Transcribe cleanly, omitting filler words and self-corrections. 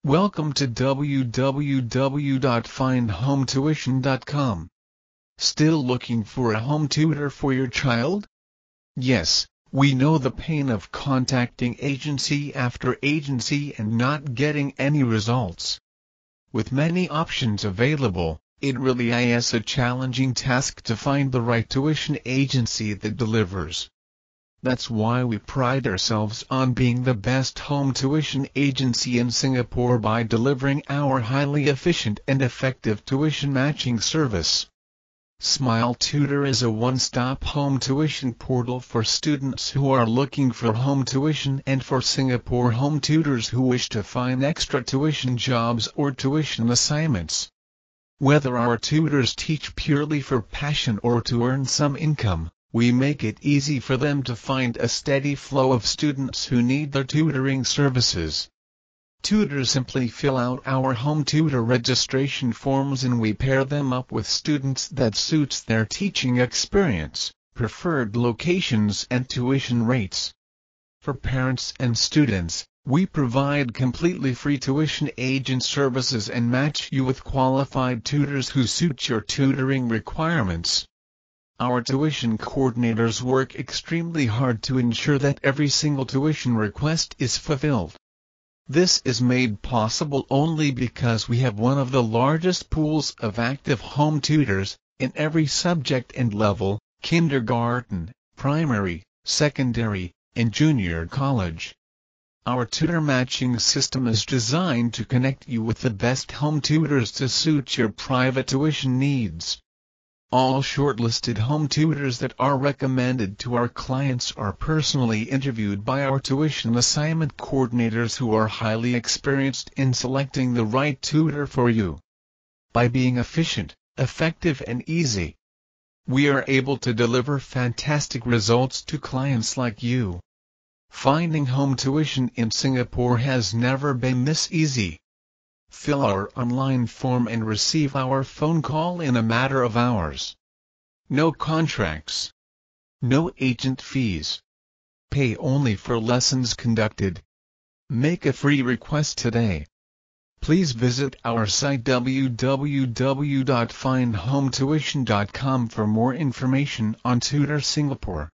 Welcome to www.findhometuition.com. Still looking for a home tutor for your child? Yes, we know the pain of contacting agency after agency and not getting any results. With many options available, it really is a challenging task to find the right tuition agency that delivers. That's why we pride ourselves on being the best home tuition agency in Singapore by delivering our highly efficient and effective tuition matching service. Smile Tutor is a one-stop home tuition portal for students who are looking for home tuition and for Singapore home tutors who wish to find extra tuition jobs or tuition assignments. Whether our tutors teach purely for passion or to earn some income, we make it easy for them to find a steady flow of students who need their tutoring services. Tutors simply fill out our home tutor registration forms and we pair them up with students that suits their teaching experience, preferred locations and tuition rates. For parents and students, we provide completely free tuition agent services and match you with qualified tutors who suit your tutoring requirements. Our tuition coordinators work extremely hard to ensure that every single tuition request is fulfilled. This is made possible only because we have one of the largest pools of active home tutors, in every subject and level, kindergarten, primary, secondary, and junior college. Our tutor matching system is designed to connect you with the best home tutors to suit your private tuition needs. All shortlisted home tutors that are recommended to our clients are personally interviewed by our tuition assignment coordinators who are highly experienced in selecting the right tutor for you. By being efficient, effective and easy, we are able to deliver fantastic results to clients like you. Finding home tuition in Singapore has never been this easy. Fill our online form and receive our phone call in a matter of hours. No contracts. No agent fees. Pay only for lessons conducted. Make a free request today. Please visit our site www.findhometuition.com for more information on Tutor Singapore.